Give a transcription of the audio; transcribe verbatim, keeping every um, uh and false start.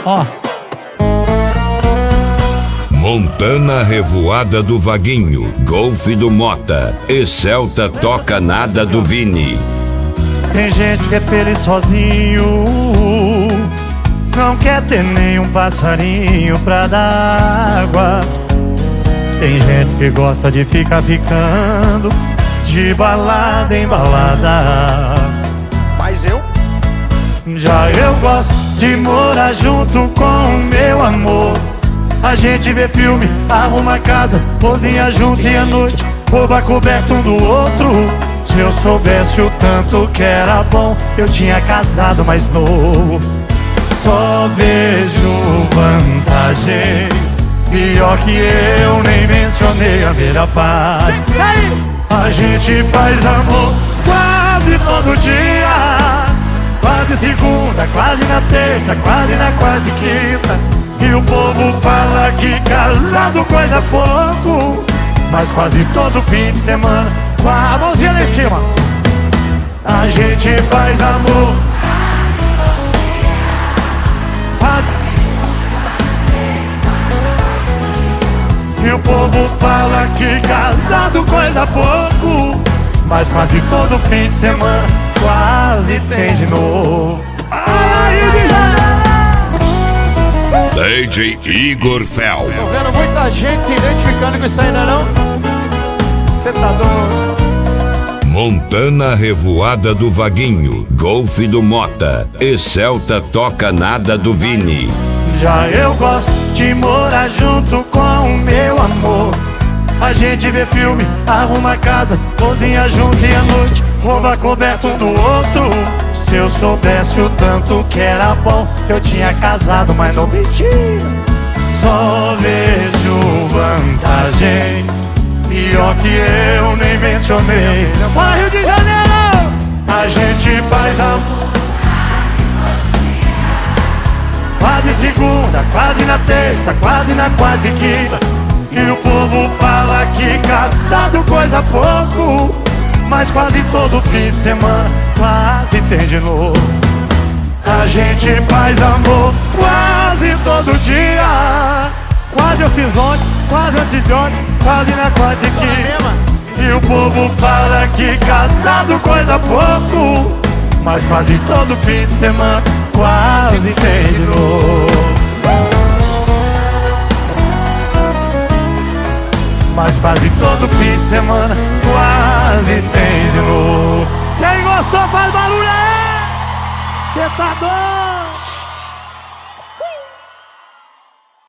Ó. Montana Revoada do Vaguinho, Golf do Mota e Celta Toca Nada do Vini. Tem gente que é feliz sozinho, não quer ter nenhum passarinho pra dar água. Tem gente que gosta de ficar ficando de balada em balada. Mas eu? Já eu gosto de morar junto com o meu amor. A gente vê filme, arruma casa, cozinha junto e à noite rouba coberto um do outro. Se eu soubesse o tanto que era bom, eu tinha casado mais novo. Só vejo vantagem, pior que eu nem mencionei a melhor parte. A gente faz amor quase todo dia, quase segunda, quase na terça, quase na quarta e quinta. E o povo fala que casado coisa pouco, mas quase todo fim de semana, com a mãozinha lá em cima, a gente faz amor. E o povo fala que casado coisa pouco, mas quase todo fim de semana quase tem de novo. D J Igor Fel. Tô vendo muita gente se identificando com isso aí, não é não? Cê tá doido? Montana Revoada do Vaguinho, Golf do Mota e Celta Toca Nada do Vini. Já eu gosto de morar junto com o meu amor. A gente vê filme, arruma casa, cozinha junto e à noite rouba coberto um do outro. Se eu soubesse o tanto que era bom, eu tinha casado, mas não mentira. Só vejo vantagem, pior que eu nem mencionei. Vai, Rio de Janeiro! A gente faz amor quase segunda, quase na terça, quase na quarta e quinta. E o povo fala que casado coisa pouco, mas quase todo fim de semana quase tem de novo. A gente faz amor quase todo dia, quase eu fiz ontem, quase antes de ontem, quase na quarta e quinta. E o povo fala que casado coisa pouco, mas quase todo fim de semana quase tem de novo. Mas quase todo fim de semana quase tem de novo. Quem gostou faz barulho aí! Cê tá doido?